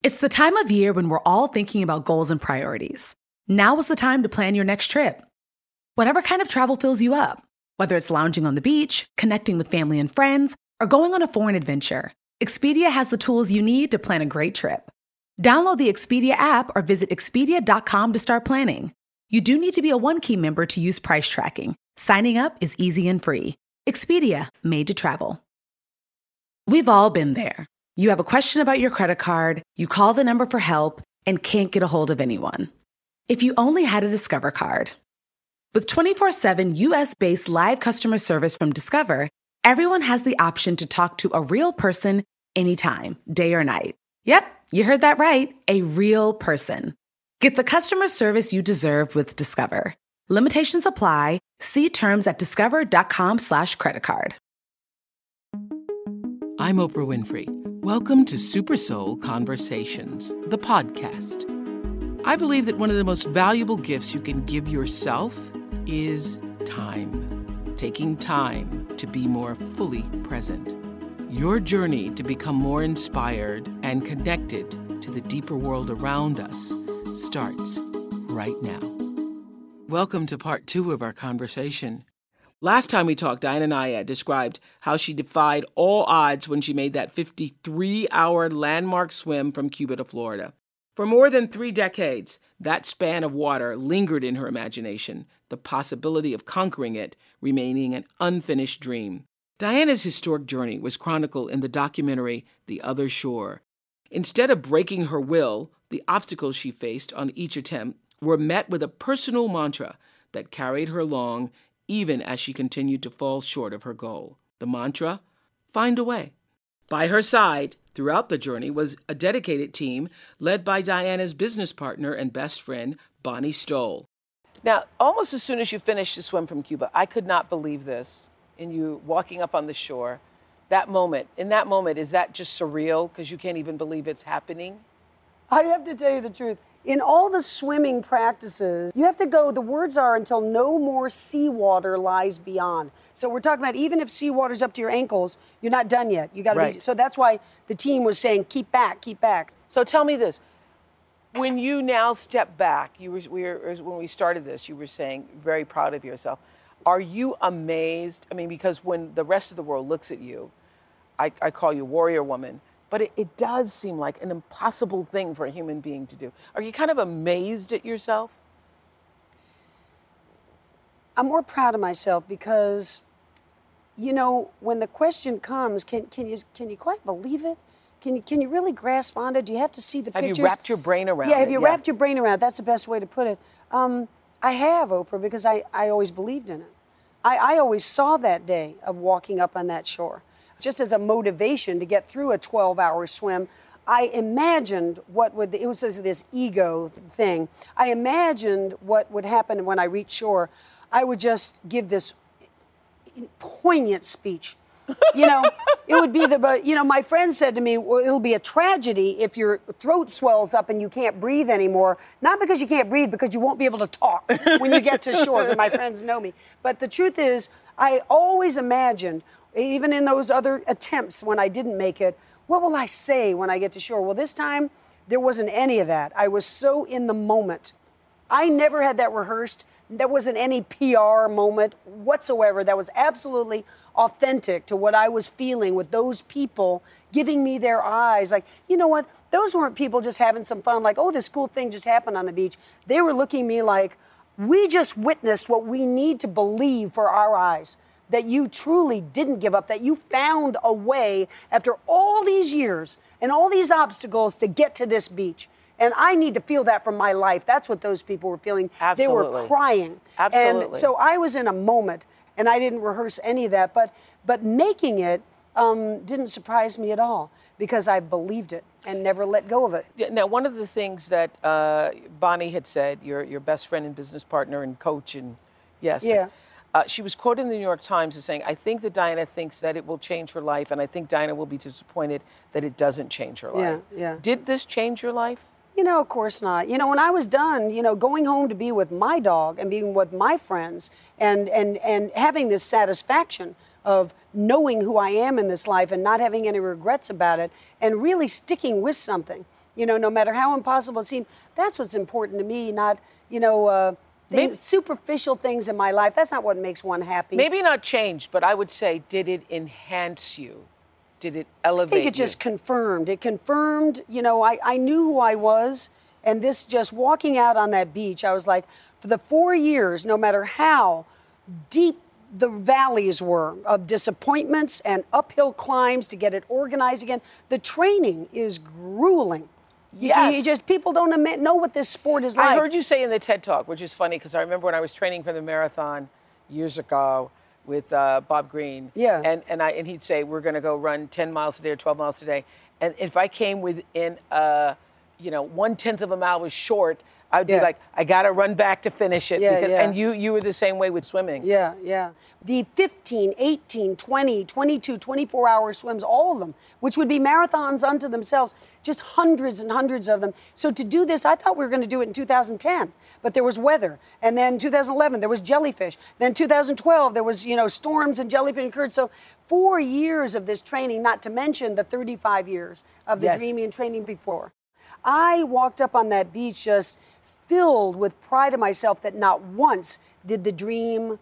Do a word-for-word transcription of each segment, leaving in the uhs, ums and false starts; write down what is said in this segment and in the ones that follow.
It's the time of year when we're all thinking about goals and priorities. Now is the time to plan your next trip. Whatever kind of travel fills you up, whether it's lounging on the beach, connecting with family and friends, or going on a foreign adventure, Expedia has the tools you need to plan a great trip. Download the Expedia app or visit expedia dot com to start planning. You do need to be a One Key member to use price tracking. Signing up is easy and free. Expedia, made to travel. We've all been there. You have a question about your credit card, you call the number for help, and can't get a hold of anyone. If you only had a Discover card. With twenty-four seven U S-based live customer service from Discover, everyone has the option to talk to a real person anytime, day or night. Yep, you heard that right, a real person. Get the customer service you deserve with Discover. Limitations apply. See terms at discover.com slash credit card. I'm Oprah Winfrey. Welcome to Super Soul Conversations, the podcast. I believe that one of the most valuable gifts you can give yourself is time. Taking time to be more fully present. Your journey to become more inspired and connected to the deeper world around us starts right now. Welcome to part two of our conversation. Last time we talked, Diana Nyad described how she defied all odds when she made that fifty-three hour landmark swim from Cuba to Florida. For more than three decades, that span of water lingered in her imagination, the possibility of conquering it remaining an unfinished dream. Diana's historic journey was chronicled in the documentary The Other Shore. Instead of breaking her will, the obstacles she faced on each attempt were met with a personal mantra that carried her along even as she continued to fall short of her goal. The mantra, find a way. By her side, throughout the journey, was a dedicated team led by Diana's business partner and best friend, Bonnie Stoll. Now, almost as soon as you finished the swim from Cuba, I could not believe this. In you walking up on the shore, that moment, in that moment, is that just surreal because you can't even believe it's happening? I have to tell you the truth. In all the swimming practices, you have to go, the words are until no more seawater lies beyond. So we're talking about even if seawater's up to your ankles, you're not done yet. You got to right. be. So that's why the team was saying, keep back, keep back. So tell me this. When you now step back, you were, we were, when we started this, you were saying very proud of yourself. Are you amazed? I mean, because when the rest of the world looks at you, I, I call you warrior woman, but it, it does seem like an impossible thing for a human being to do. Are you kind of amazed at yourself? I'm more proud of myself because, you know, when the question comes, can can you can you quite believe it? Can you can you really grasp on it? Do you have to see the have pictures? Have you wrapped your brain around yeah, it? have you yeah. wrapped your brain around it? That's the best way to put it. Um, I have, Oprah, because I, I always believed in it. I, I always saw that day of walking up on that shore. Just as a motivation to get through a twelve hour swim, I imagined what would, it was this ego thing. I imagined what would happen when I reached shore. I would just give this poignant speech. You know, it would be the, but, you know, my friend said to me, well, it'll be a tragedy if your throat swells up and you can't breathe anymore. Not because you can't breathe, because you won't be able to talk when you get to shore. My friends know me. But the truth is, I always imagined, even in those other attempts when I didn't make it, what will I say when I get to shore? Well, this time, there wasn't any of that. I was so in the moment. I never had that rehearsed. There wasn't any P R moment whatsoever. That was absolutely authentic to what I was feeling with those people giving me their eyes. Like, you know what? Those weren't people just having some fun, like, oh, this cool thing just happened on the beach. They were looking at me like, we just witnessed what we need to believe for our eyes, that you truly didn't give up, that you found a way after all these years and all these obstacles to get to this beach. And I need to feel that from my life. That's what those people were feeling. Absolutely. They were crying. Absolutely. And so I was in a moment, and I didn't rehearse any of that. But but making it um, didn't surprise me at all, because I believed it and never let go of it. Yeah, now, one of the things that uh, Bonnie had said, your your best friend and business partner and coach, and yes, yeah. Uh, she was quoted in the New York Times as saying, I think that Diana thinks that it will change her life, and I think Diana will be disappointed that it doesn't change her life. Yeah, yeah. Did this change your life? You know, of course not. You know, when I was done, you know, going home to be with my dog and being with my friends and and and having this satisfaction of knowing who I am in this life and not having any regrets about it and really sticking with something You know, no matter how impossible it seemed, that's what's important to me, not, you know, uh, things, Maybe- superficial things in my life. That's not what makes one happy. Maybe not changed, but I would say, did it enhance you? Did it elevate I think it you? just confirmed. It confirmed, you know, I, I knew who I was. And this just walking out on that beach, I was like, for the four years, no matter how deep the valleys were of disappointments and uphill climbs to get it organized again, the training is grueling. You, Yes. you just, people don't admit, know what this sport is like. I heard you say in the TED Talk, which is funny because I remember when I was training for the marathon years ago with uh, Bob Green. Yeah. And and I and he'd say we're going to go run ten miles a day or twelve miles a day, and if I came within uh, you know one tenth of a mile was short, I'd Yeah. be like, I got to run back to finish it. Yeah, because, yeah. And you you were the same way with swimming. Yeah, yeah. The fifteen, eighteen, twenty, twenty-two, twenty-four hour swims, all of them, which would be marathons unto themselves, just hundreds and hundreds of them. So to do this, I thought we were going to do it in two thousand ten, but there was weather. And then two thousand eleven, there was jellyfish. Then two thousand twelve, there was, you know, storms and jellyfish occurred. So four years of this training, not to mention the thirty-five years of the Yes. dreaming and training before. I walked up on that beach just filled with pride in myself that not once did the dream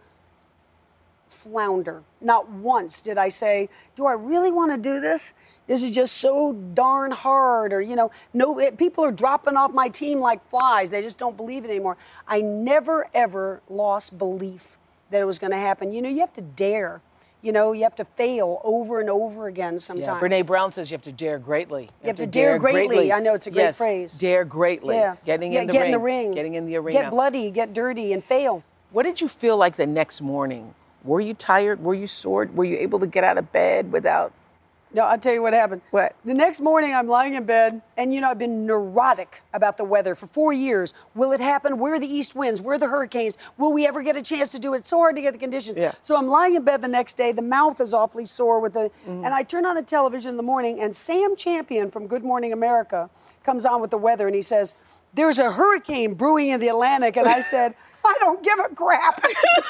flounder. Not once did I say, do I really want to do this? This is just so darn hard. Or, you know, no, it, people are dropping off my team like flies. They just don't believe it anymore. I never, ever lost belief that it was going to happen. You know, you have to dare. You know, you have to fail over and over again Yeah, sometimes. Brene Brown says you have to dare greatly. You have to dare greatly. I know, it's a great Yes, phrase. Dare greatly. Yeah. Getting yeah, in the get ring. in the ring. Getting in the arena. Get bloody, get dirty, and fail. What did you feel like the next morning? Were you tired? Were you sore? Were you able to get out of bed without? No, I'll tell you what happened. What? The next morning, I'm lying in bed, and, you know, I've been neurotic about the weather for four years. Will it happen? Where are the east winds? Where are the hurricanes? Will we ever get a chance to do it? It's so hard to get the conditions. Yeah. So I'm lying in bed the next day. The mouth is awfully sore with the, and I turn on the television in the morning, and Sam Champion from Good Morning America comes on with the weather, and he says, there's a hurricane brewing in the Atlantic. And I said, I don't give a crap.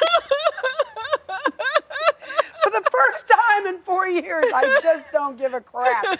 For the first time in four years, I just don't give a crap.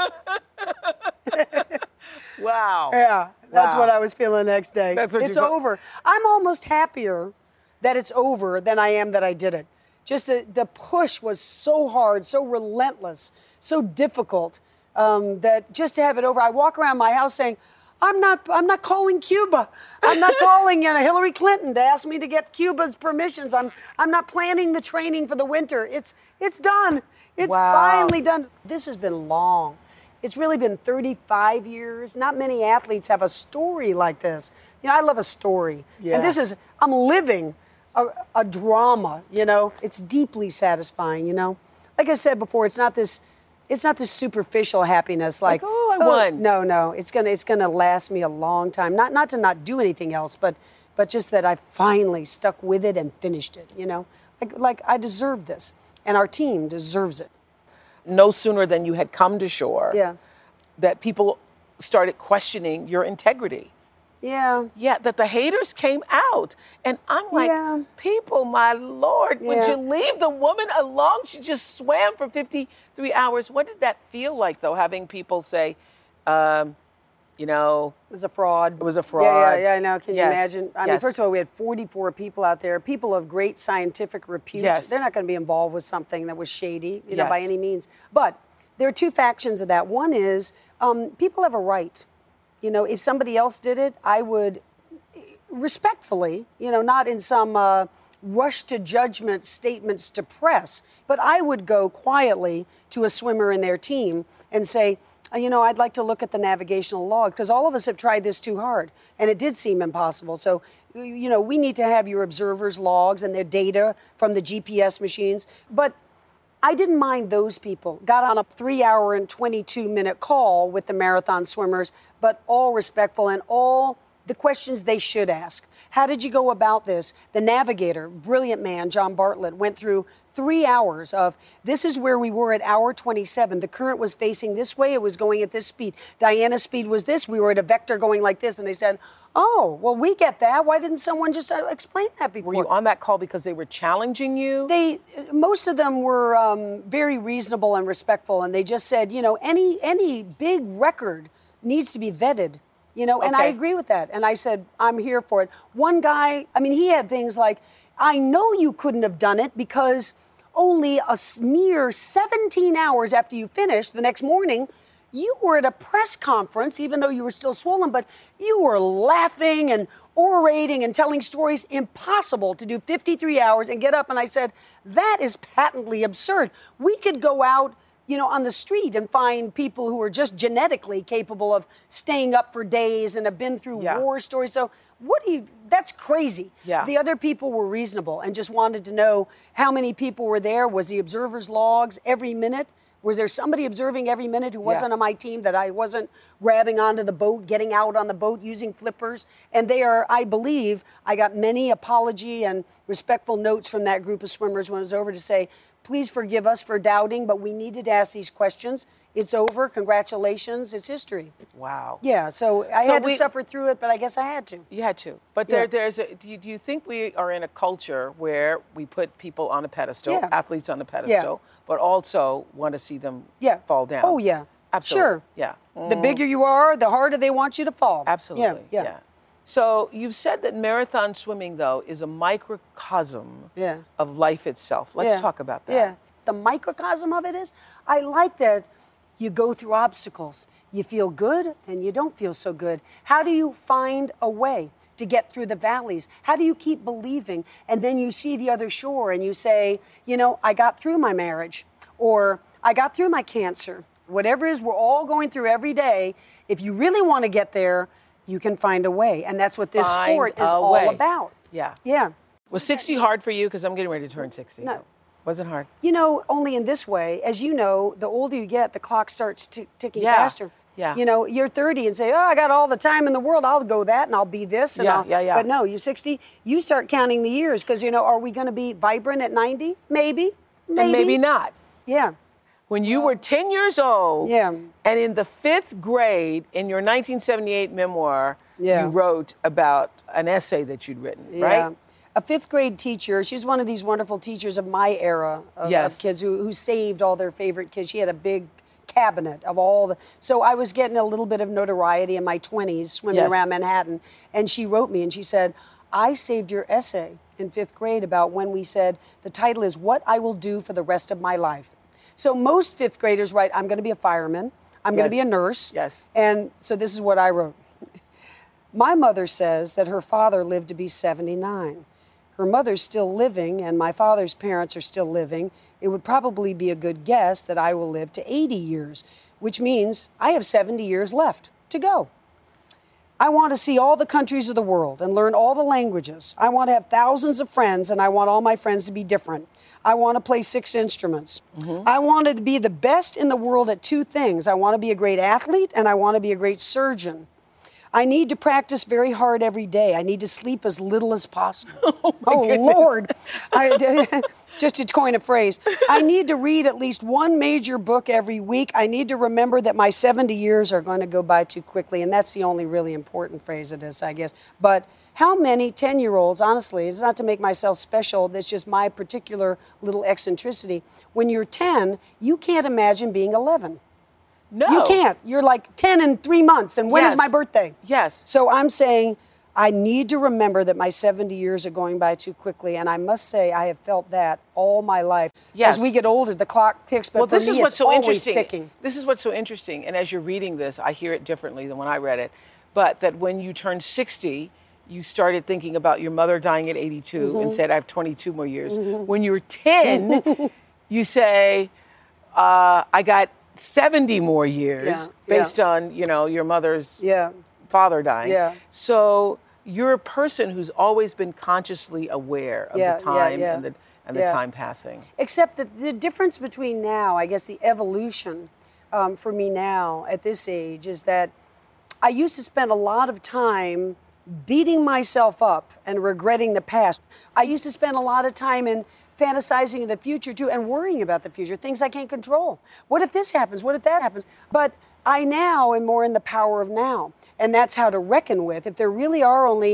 Wow. Yeah, that's Wow. what I was feeling the next day. That's what it's you felt- over. I'm almost happier that it's over than I am that I did it. Just the, the push was so hard, so relentless, so difficult um, that just to have it over, I walk around my house saying, I'm not, I'm not calling Cuba. I'm not calling you know, Hillary Clinton to ask me to get Cuba's permissions. I'm, I'm not planning the training for the winter. It's, it's done. It's Wow. finally done. This has been long. It's really been thirty-five years. Not many athletes have a story like this. You know, I love a story. Yeah. And this is, I'm living a, a drama, you know. It's deeply satisfying, you know. Like I said before, it's not this, it's not this superficial happiness like, Like, oh, I won. No, no, it's gonna, it's gonna last me a long time. Not, not to not do anything else, but, but just that I finally stuck with it and finished it, you know. Like, like I deserve this, and our team deserves it. No sooner than you had come to shore, Yeah. that people started questioning your integrity. Yeah. Yeah, that the haters came out. And I'm like, Yeah. people, my Lord, would Yeah. you leave the woman alone? She just swam for fifty-three hours. What did that feel like, though, having people say, um, you know, It was a fraud. It was a Yeah, fraud. yeah, yeah, I know. Can Yes, you imagine? I mean, yes. first of all, we had forty-four people out there, people of great scientific repute. Yes. They're not going to be involved with something that was shady, you know, by Yes. any means. But there are two factions of that. One is um, people have a right. You know, if somebody else did it, I would respectfully, you know, not in some uh, rush to judgment statements to press, but I would go quietly to a swimmer in their team and say, uh, you know, I'd like to look at the navigational log because all of us have tried this too hard and it did seem impossible. So, y- you know, we need to have your observers' logs and their data from the G P S machines. But I didn't mind those people. Got on a three hour and twenty-two minute call with the marathon swimmers, but all respectful and all the questions they should ask. How did you go about this? The navigator, brilliant man, John Bartlett, went through three hours of this is where we were at hour twenty-seven. The current was facing this way. It was going at this speed. Diana's speed was this. We were at a vector going like this. And they said, oh, well, we get that. Why didn't someone just uh, explain that before? were you on that call because they were challenging you? They, most of them were um, very reasonable and respectful, and they just said, you know, any any big record needs to be vetted. You know, and I Okay. agree with that. And I said, I'm here for it. One guy, I mean, he had things like, I know you couldn't have done it because only a s- mere seventeen hours after you finished the next morning, you were at a press conference, even though you were still swollen, but you were laughing and orating and telling stories. Impossible to do fifty-three hours and get up. And I said, that is patently absurd. We could go out, you know, on the street and find people who are just genetically capable of staying up for days and have been through Yeah. war stories. So what do you, that's crazy. Yeah. The other people were reasonable and just wanted to know how many people were there. Was the observers logs every minute? Was there somebody observing every minute who wasn't on my team, that I wasn't grabbing onto the boat, getting out on the boat using flippers? And they are, I believe, I got many apology and respectful notes from that group of swimmers when it was over to say, please forgive us for doubting, but we needed to ask these questions. It's over. Congratulations. It's history. Wow. Yeah, so I So had to we- suffer through it, but I guess I had to. You had to. But Yeah. there, there's a, do you, do you think we are in a culture where we put people on a pedestal, Yeah. athletes on a pedestal, but also want to see them Yeah. fall down? Oh, yeah. Absolutely. Sure. Yeah. The bigger you are, the harder they want you to fall. Absolutely. Yeah. Yeah. So you've said that marathon swimming, though, is a microcosm Yeah. of life itself. Let's Yeah. talk about that. Yeah. The microcosm of it is, I like that you go through obstacles. You feel good and you don't feel so good. How do you find a way to get through the valleys? How do you keep believing? And then you see the other shore and you say, you know, I got through my marriage, or I got through my cancer. Whatever it is we're all going through every day, if you really want to get there, you can find a way. And that's what this Find sport is a all way. about. Yeah. Yeah. Was sixty hard for you? Because I'm getting ready to turn sixty. No. Wasn't hard. You know, only in this way. As you know, the older you get, the clock starts t- ticking Yeah. faster. Yeah. You know, you're thirty and say, oh, I got all the time in the world. I'll go that and I'll be this. And Yeah, I'll, yeah, yeah. But no, you're sixty. You start counting the years because, you know, are we going to be vibrant at ninety? Maybe. Maybe. And maybe not. Yeah. When you were ten years old, Yeah. and in the fifth grade, in your nineteen seventy-eight memoir, Yeah. you wrote about an essay that you'd written, Yeah. right? A fifth grade teacher. She's one of these wonderful teachers of my era of, Yes. of kids who, who saved all their favorite kids. She had a big cabinet of all the. So I was getting a little bit of notoriety in my twenties swimming Yes. around Manhattan. And she wrote me and she said, I saved your essay in fifth grade about when we said the title is What I Will Do for the Rest of My Life. So most fifth graders write, I'm going to be a fireman. I'm going Yes. to be a nurse. Yes. And so this is what I wrote. My mother says that her father lived to be seventy-nine. Her mother's still living, and my father's parents are still living. It would probably be a good guess that I will live to eighty years, which means I have seventy years left to go. I want to see all the countries of the world and learn all the languages. I want to have thousands of friends, and I want all my friends to be different. I want to play six instruments. I want to be the best in the world at two things. I want to be a great athlete, and I want to be a great surgeon. I need to practice very hard every day. I need to sleep as little as possible. Oh, Lord. I, just to coin a phrase. I need to read at least one major book every week. I need to remember that my seventy years are going to go by too quickly. And that's the only really important phrase of this, I guess. But how many ten-year-olds, honestly, it's not to make myself special, that's just my particular little eccentricity. When you're ten, you can't imagine being eleven. No. You can't. You're like ten in three months, and when is Yes. my birthday? Yes. So I'm saying I need to remember that my seventy years are going by too quickly, and I must say I have felt that all my life. Yes. As we get older, the clock ticks, but Well, for this me, is what's it's so always interesting. ticking. This is what's so interesting. And as you're reading this, I hear it differently than when I read it. But that when you turned sixty, you started thinking about your mother dying at eighty-two Mm-hmm. and said, I have twenty-two more years. When you're ten, you say, uh, I got seventy more years Yeah, based yeah. on, you know, your mother's Yeah. father dying. Yeah. So you're a person who's always been consciously aware of Yeah, the yeah, time yeah. and the and the Yeah. time passing. Except that the difference between now, I guess the evolution um, for me now at this age is that I used to spend a lot of time beating myself up and regretting the past. I used to spend a lot of time in fantasizing of the future too and worrying about the future, things I can't control. What if this happens? What if that happens? But I now am more in the power of now. And that's how to reckon with. If there really are only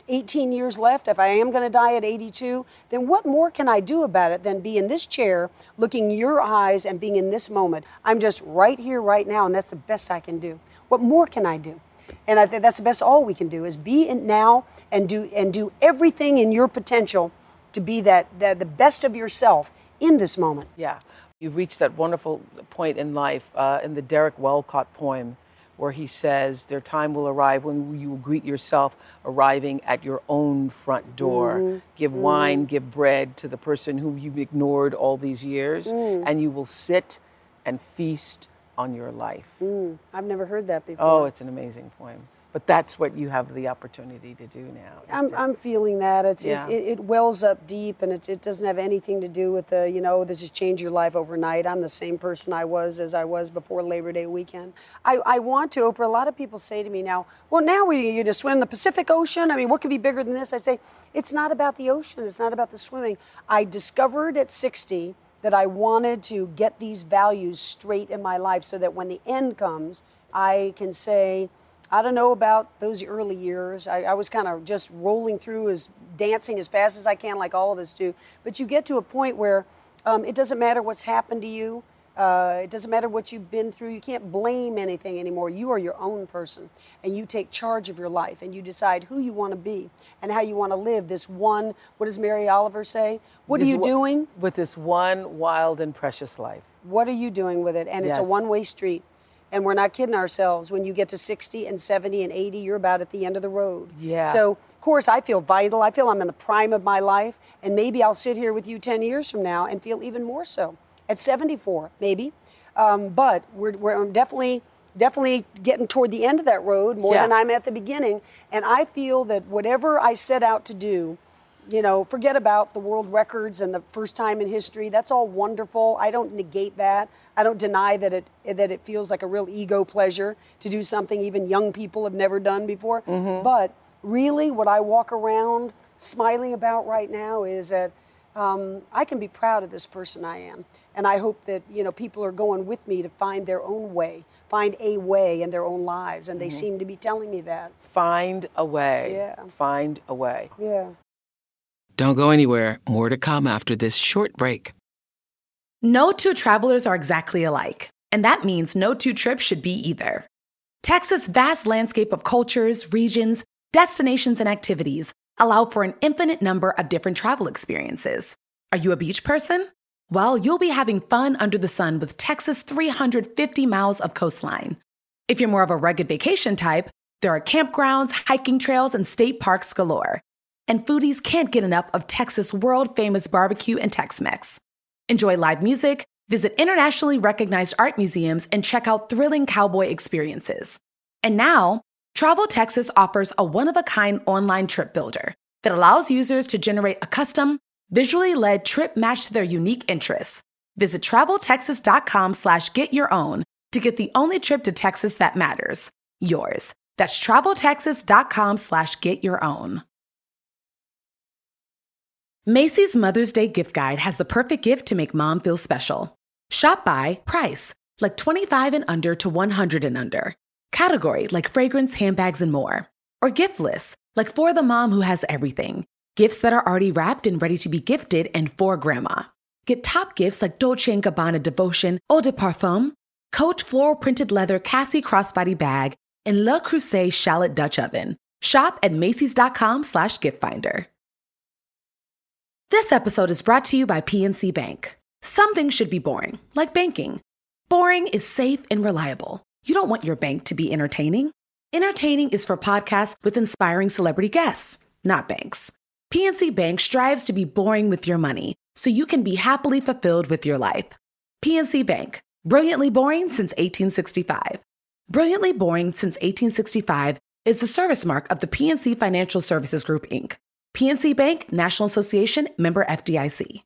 eighteen years left, if I am going to die at eighty-two, then what more can I do about it than be in this chair, looking in your eyes and being in this moment? I'm just right here, right now, and that's the best I can do. What more can I do? And I think that's the best all we can do is be in now and do and do everything in your potential to be that, that the best of yourself in this moment. Yeah. You've reached that wonderful point in life uh, in the Derek Walcott poem where he says, their time will arrive when you will greet yourself arriving at your own front door. Mm-hmm. Give mm-hmm. wine, give bread to the person who you've ignored all these years, mm. and you will sit and feast on your life. Mm. I've never heard that before. Oh, it's an amazing poem. But that's what you have the opportunity to do now. I'm, to, I'm feeling that. It's, yeah. it, it, it wells up deep, and it, it doesn't have anything to do with the, you know, this has changed your life overnight. I'm the same person I was as I was before Labor Day weekend. I, I want to, Oprah, a lot of people say to me now, well, now we you to swim the Pacific Ocean? I mean, what could be bigger than this? I say, it's not about the ocean. It's not about the swimming. I discovered at sixty that I wanted to get these values straight in my life so that when the end comes, I can say, I don't know about those early years. I, I was kind of just rolling through, as dancing as fast as I can, like all of us do. But you get to a point where um, it doesn't matter what's happened to you. Uh, it doesn't matter what you've been through. You can't blame anything anymore. You are your own person, and you take charge of your life, and you decide who you want to be and how you want to live this one, what does Mary Oliver say? What this are you w- doing? With this one wild and precious life. What are you doing with it? And yes. It's a one-way street. And we're not kidding ourselves. When you get to sixty and seventy and eighty, you're about at the end of the road. Yeah. So, of course, I feel vital. I feel I'm in the prime of my life. And maybe I'll sit here with you ten years from now and feel even more so. At seventy-four, maybe. Um, but we're, we're definitely, definitely getting toward the end of that road more yeah. than I'm at the beginning. And I feel that whatever I set out to do, you know, forget about the world records and the first time in history. That's all wonderful. I don't negate that. I don't deny that it that it feels like a real ego pleasure to do something even young people have never done before. Mm-hmm. But really, what I walk around smiling about right now is that um, I can be proud of this person I am. And I hope that, you know, people are going with me to find their own way, find a way in their own lives. And they mm-hmm. seem to be telling me that. Find a way. Yeah. Find a way. Yeah. Don't go anywhere. More to come after this short break. No two travelers are exactly alike, and that means no two trips should be either. Texas' vast landscape of cultures, regions, destinations, and activities allow for an infinite number of different travel experiences. Are you a beach person? Well, you'll be having fun under the sun with Texas' three hundred fifty miles of coastline. If you're more of a rugged vacation type, there are campgrounds, hiking trails, and state parks galore. And foodies can't get enough of Texas' world-famous barbecue and Tex-Mex. Enjoy live music, visit internationally recognized art museums, and check out thrilling cowboy experiences. And now, Travel Texas offers a one-of-a-kind online trip builder that allows users to generate a custom, visually led trip matched to their unique interests. Visit traveltexas.com slash get your own to get the only trip to Texas that matters, yours. That's traveltexas.com slash get your own. Macy's Mother's Day gift guide has the perfect gift to make mom feel special. Shop by price, like twenty-five and under to one hundred and under. Category, like fragrance, handbags, and more. Or gift lists, like for the mom who has everything. Gifts that are already wrapped and ready to be gifted and for grandma. Get top gifts like Dolce and Gabbana Devotion Eau de Parfum, Coach floral printed leather Cassie crossbody bag, and Le Creuset shallot Dutch oven. Shop at Macy's.com slash gift finder. This episode is brought to you by P N C Bank. Some things should be boring, like banking. Boring is safe and reliable. You don't want your bank to be entertaining. Entertaining is for podcasts with inspiring celebrity guests, not banks. P N C Bank strives to be boring with your money, so you can be happily fulfilled with your life. P N C Bank, brilliantly boring since eighteen sixty-five. Brilliantly boring since eighteen sixty-five is the service mark of the P N C Financial Services Group, Incorporated. P N C Bank, National Association, member F D I C.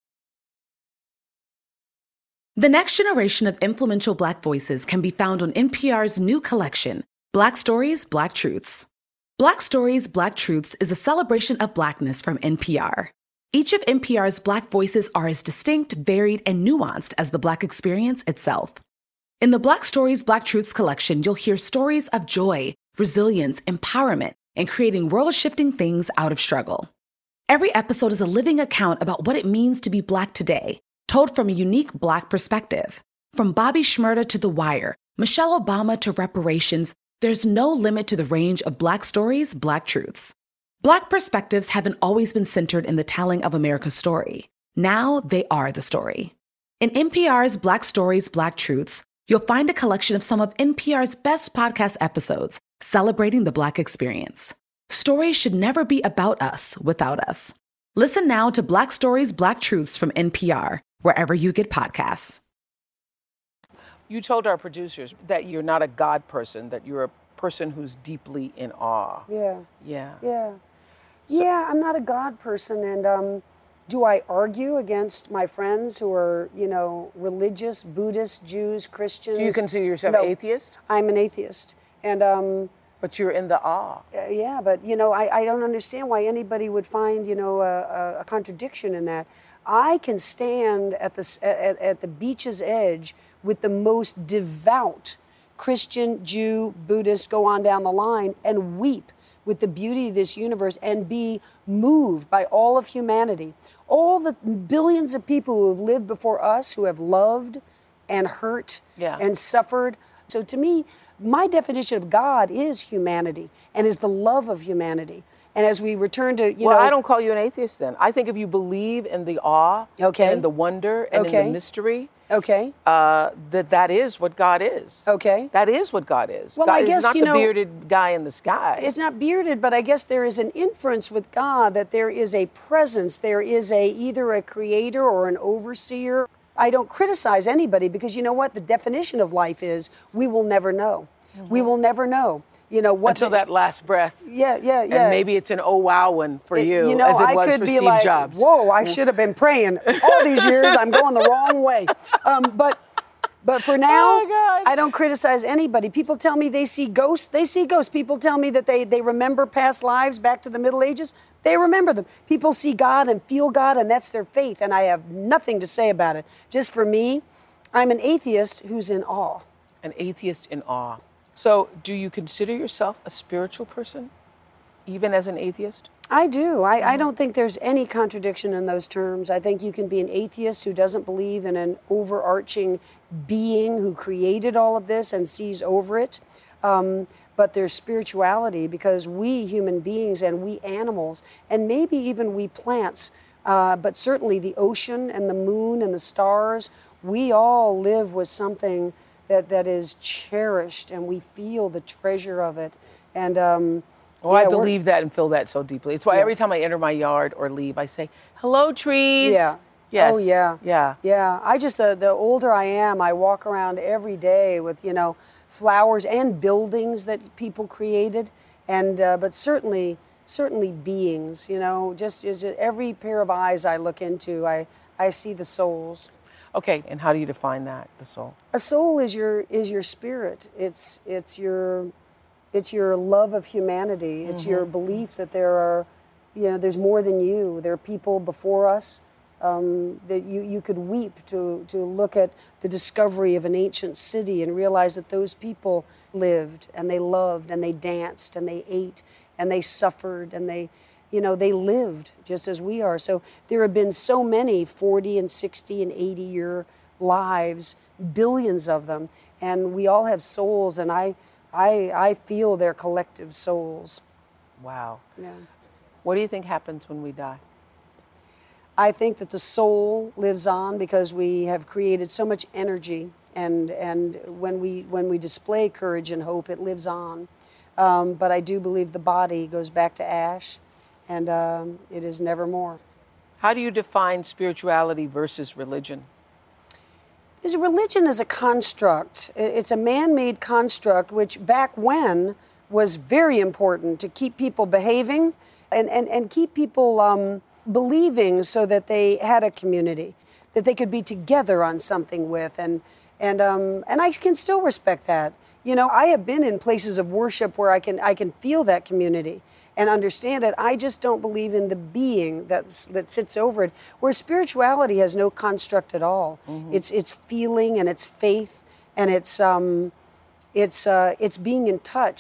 The next generation of influential Black voices can be found on N P R's new collection, Black Stories, Black Truths. Black Stories, Black Truths is a celebration of Blackness from N P R. Each of N P R's Black voices are as distinct, varied, and nuanced as the Black experience itself. In the Black Stories, Black Truths collection, you'll hear stories of joy, resilience, empowerment, and creating world-shifting things out of struggle. Every episode is a living account about what it means to be Black today, told from a unique Black perspective. From Bobby Shmurda to The Wire, Michelle Obama to reparations, there's no limit to the range of Black stories, Black truths. Black perspectives haven't always been centered in the telling of America's story. Now they are the story. In N P R's Black Stories, Black Truths, you'll find a collection of some of N P R's best podcast episodes celebrating the Black experience. Stories should never be about us without us. Listen now to Black Stories, Black Truths from N P R, wherever you get podcasts. You told our producers that you're not a God person, that you're a person who's deeply in awe. Yeah. Yeah. Yeah. So- yeah, I'm not a God person. And um, do I argue against my friends who are, you know, religious, Buddhists, Jews, Christians? Do you consider yourself No, atheist? I'm an atheist. And um, But you're in the awe. uh, yeah, but, you know, I, I don't understand why anybody would find, you know, a, a, a contradiction in that. I can stand at the, s- at, at the beach's edge with the most devout Christian, Jew, Buddhist, go on down the line, and weep with the beauty of this universe and be moved by all of humanity. All the billions of people who have lived before us, who have loved and hurt Yeah. and suffered. So to me, my definition of God is humanity and is the love of humanity. And as we return to, you well, know. I don't call you an atheist then. I think if you believe in the awe Okay. and the wonder and in Okay. the mystery, Okay. uh, that that is what God is. Okay. That is what God is. Well, God I is guess, not you the know, bearded guy in the sky. It's not bearded, but I guess there is an inference with God that there is a presence. There is a either a creator or an overseer. I don't criticize anybody because you know what? The definition of life is we will never know. We will never know. You know what? Until the- that last breath. Yeah, yeah, yeah. And maybe it's an oh wow one for It- you, you know, as it I was could for be Steve like, Jobs. whoa, I should have been praying all these years. I'm going the wrong way. Um, but but for now, Oh, God. I don't criticize anybody. People tell me they see ghosts. They see ghosts. People tell me that they, they remember past lives back to the Middle Ages. They remember them. People see God and feel God, and that's their faith. And I have nothing to say about it. Just for me, I'm an atheist who's in awe. An atheist in awe. So, do you consider yourself a spiritual person, even as an atheist? I do. I, I don't think there's any contradiction in those terms. I think you can be an atheist who doesn't believe in an overarching being who created all of this and sees over it. Um, but there's spirituality because we human beings and we animals, and maybe even we plants, uh, but certainly the ocean and the moon and the stars, we all live with something that, that is cherished and we feel the treasure of it. And um, Oh, yeah, I we're- believe that and feel that so deeply. It's why Yeah. every time I enter my yard or leave, I say, hello, trees. Yeah. Yes. Oh, yeah. Yeah. Yeah. I just, the, the older I am, I walk around every day with, you know, flowers and buildings that people created. And, uh, but certainly, certainly beings, you know, just, just every pair of eyes I look into, I, I see the souls. Okay, and how do you define that, the soul? A soul is your, is your spirit. It's, it's your, it's your love of humanity. It's your belief that there are, you know, there's more than you. There are people before us um, that you, you could weep to, to look at the discovery of an ancient city and realize that those people lived and they loved and they danced and they ate and they suffered and they, you know, they lived just as we are. So there have been so many forty and sixty and eighty year lives, billions of them, and we all have souls, and I, I, I feel their collective souls. Wow. Yeah. What do you think happens when we die? I think that the soul lives on because we have created so much energy, and and when we when we display courage and hope, it lives on. Um, but I do believe the body goes back to ash, and um, it is nevermore. How do you define spirituality versus religion? Is religion is a construct. I- It's a man-made construct, which back when was very important to keep people behaving and, and, and keep people um, believing so that they had a community, that they could be together on something with. And, and, um, and I can still respect that. You know, I have been in places of worship where I can, I can feel that community and understand it. I just don't believe in the being that's, that sits over it, where spirituality has no construct at all. Mm-hmm. It's, it's feeling and it's faith and it's, um, it's, uh, it's being in touch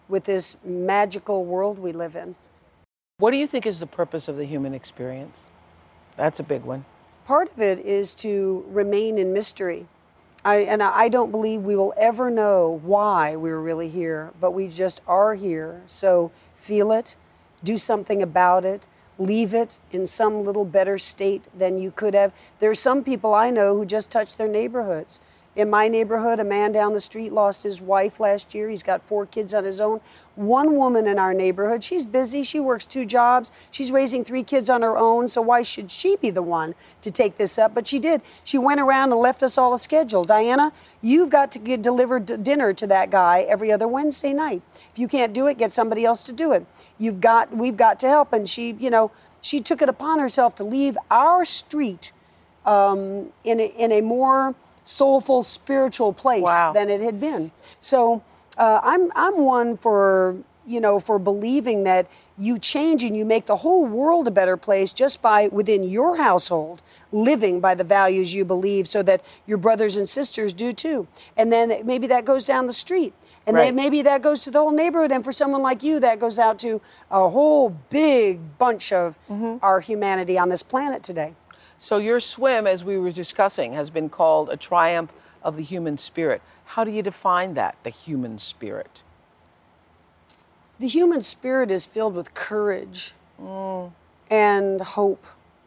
with this magical world we live in. What do you think is the purpose of the human experience? That's a big one. Part of it is to remain in mystery. I, and I don't believe we will ever know why we're really here, but we just are here. So feel it, do something about it, leave it in some little better state than you could have. There's some people I know who just touch their neighborhoods. In my neighborhood, a man down the street lost his wife last year. He's got four kids on his own. One woman in our neighborhood, she's busy. She works two jobs. She's raising three kids on her own. So why should she be the one to take this up? But she did. She went around and left us all a schedule. Diana, you've got to get delivered d- dinner to that guy every other Wednesday night. If you can't do it, get somebody else to do it. You've got, we've got to help. And she, you know, she took it upon herself to leave our street um, in a, in a more soulful, spiritual place Wow. than it had been. So uh, I'm I'm one for you know for believing that you change and you make the whole world a better place just by within your household living by the values you believe, so that your brothers and sisters do too. And then maybe that goes down the street. And Right. then maybe that goes to the whole neighborhood. And for someone like you, that goes out to a whole big bunch of our humanity on this planet today. So your swim, as we were discussing, has been called a triumph of the human spirit. How do you define that, the human spirit? The human spirit is filled with courage and hope.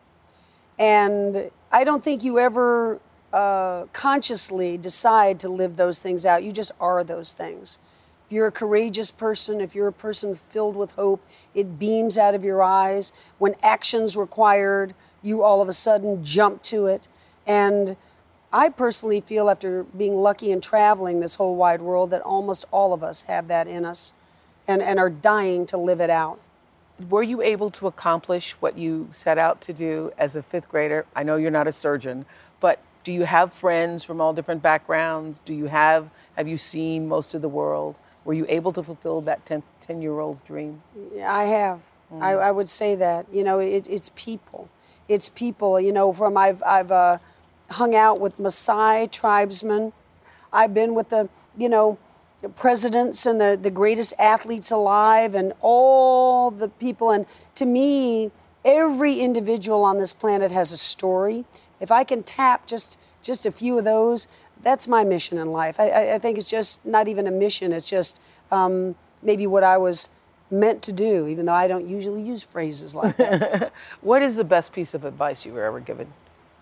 And I don't think you ever uh, consciously decide to live those things out. You just are those things. If you're a courageous person, if you're a person filled with hope, it beams out of your eyes. When action's required, you all of a sudden jump to it. And I personally feel, after being lucky and traveling this whole wide world, that almost all of us have that in us and, and are dying to live it out. Were you able to accomplish what you set out to do as a fifth grader? I know you're not a surgeon, but do you have friends from all different backgrounds? Do you have, have you seen most of the world? Were you able to fulfill that ten-year-old's dream? Yeah, I have. Mm. I, I would say that. You know, it, it's people. It's people, you know, from I've, I've uh, hung out with Maasai tribesmen. I've been with the, you know, the presidents and the, the greatest athletes alive and all the people. And to me, every individual on this planet has a story. If I can tap just, just a few of those, that's my mission in life. I, I think it's just not even a mission. It's just um, maybe what I was meant to do, even though I don't usually use phrases like that. What is the best piece of advice you were ever given?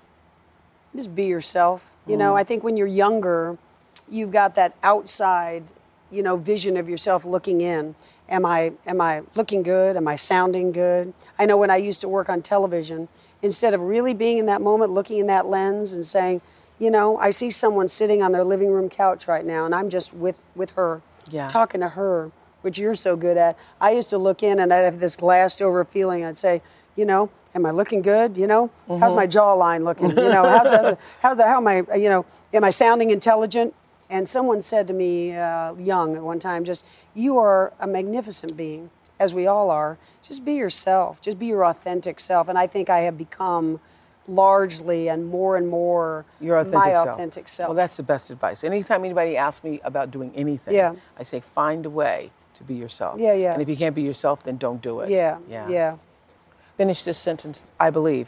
Just be yourself. You know, I think when you're younger, you've got that outside, you know, vision of yourself looking in. Am I, am I looking good? Am I sounding good? I know when I used to work on television, instead of really being in that moment, looking in that lens and saying, you know, I see someone sitting on their living room couch right now, and I'm just with, with her, Yeah. talking to her, which you're so good at. I used to look in and I'd have this glassed over feeling. I'd say, you know, am I looking good? You know, mm-hmm. how's my jawline looking? You know, how's, how's, the, how's the, how am I, you know, am I sounding intelligent? And someone said to me, uh, young at one time, just, you are a magnificent being, as we all are. Just be yourself. Just be your authentic self. And I think I have become largely and more and more Your authentic my self. authentic self. Well, that's the best advice. Anytime anybody asks me about doing anything, Yeah. I say find a way to be yourself. Yeah, yeah. And if you can't be yourself, then don't do it. Yeah, Yeah. yeah. Finish this sentence. I believe.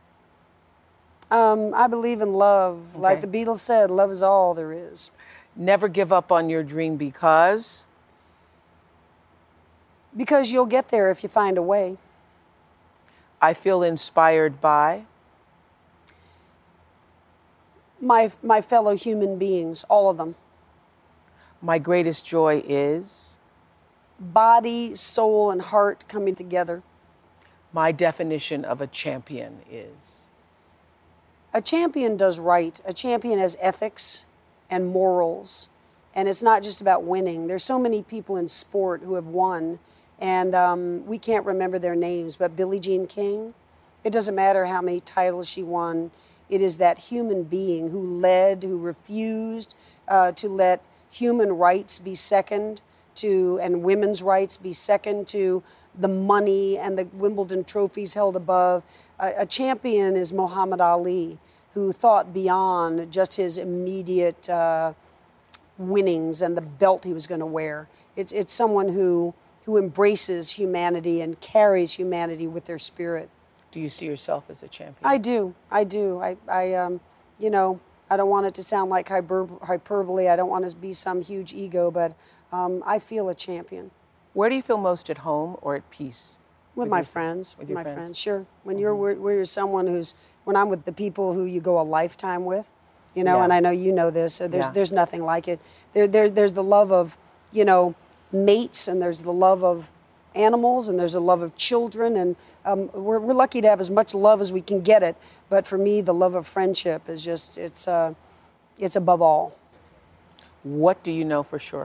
Um, I believe in love. Like Okay. the Beatles said, love is all there is. Never give up on your dream because Because you'll get there if you find a way. I feel inspired by My, my fellow human beings, all of them. my greatest joy is Body, soul, and heart coming together. my definition of a champion is A champion does right. A champion has ethics and morals. And it's not just about winning. There's so many people in sport who have won, and um, we can't remember their names, but Billie Jean King, it doesn't matter how many titles she won. It is that human being who led, who refused uh, to let human rights be second to, and women's rights be second to the money and the Wimbledon trophies held above. A, a champion is Muhammad Ali, who thought beyond just his immediate uh, winnings and the belt he was going to wear. It's it's someone who who embraces humanity and carries humanity with their spirit. Do you see yourself as a champion? I do. I do. I, I um, you know, I don't want it to sound like hyper- hyperbole. I don't want it to be some huge ego, but um, I feel a champion. Where do you feel most at home or at peace? With, With my your- friends. with With your my friends. friends. Sure. When Mhm. you're where, where you're someone who's, when I'm with the people who you go a lifetime with, you know, Yeah. and I know you know this. So there's Yeah. there's nothing like it. There there there's the love of, you know, mates, and there's the love of animals, and there's a love of children, and um, we're we're lucky to have as much love as we can get it. But for me, the love of friendship is just it's uh, it's above all. What do you know for sure?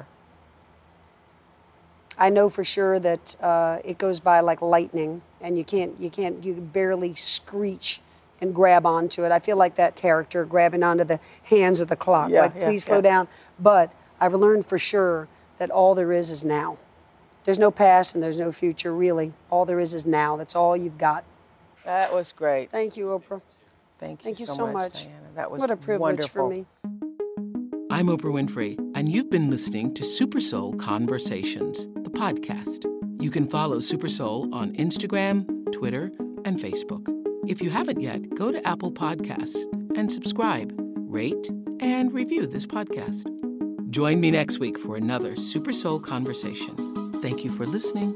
I know for sure that uh, it goes by like lightning, and you can't, you can't, you can barely screech and grab onto it. I feel like that character grabbing onto the hands of the clock, Yeah, like yeah, please slow yeah. down. But I've learned for sure that all there is is now. There's no past and there's no future, really. All there is is now. That's all you've got. That was great. Thank you, Oprah. Thank you, Thank you so, so much, much. Diana. That was What a privilege wonderful. for me. I'm Oprah Winfrey, and you've been listening to Super Soul Conversations, the podcast. You can follow Super Soul on Instagram, Twitter, and Facebook. If you haven't yet, go to Apple Podcasts and subscribe, rate, and review this podcast. Join me next week for another Super Soul Conversation. Thank you for listening.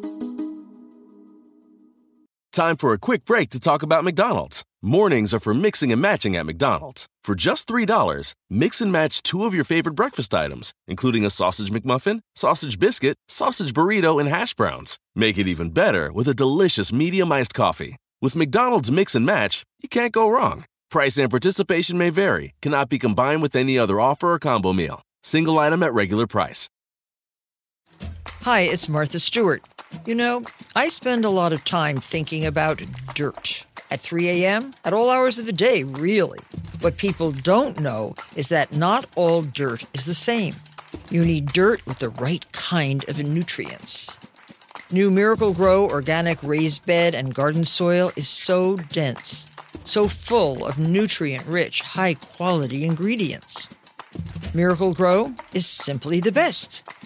Time for a quick break to talk about McDonald's. Mornings are for mixing and matching at McDonald's. For just three dollars, mix and match two of your favorite breakfast items, including a sausage McMuffin, sausage biscuit, sausage burrito, and hash browns. Make it even better with a delicious medium iced coffee. With McDonald's Mix and Match, you can't go wrong. Price and participation may vary, cannot be combined with any other offer or combo meal. Single item at regular price. Hi, it's Martha Stewart. You know, I spend a lot of time thinking about dirt. At three a.m., at all hours of the day, really. What people don't know is that not all dirt is the same. You need dirt with the right kind of nutrients. New Miracle Grow organic raised bed and garden soil is so dense, so full of nutrient-rich, high-quality ingredients. Miracle Grow is simply the best.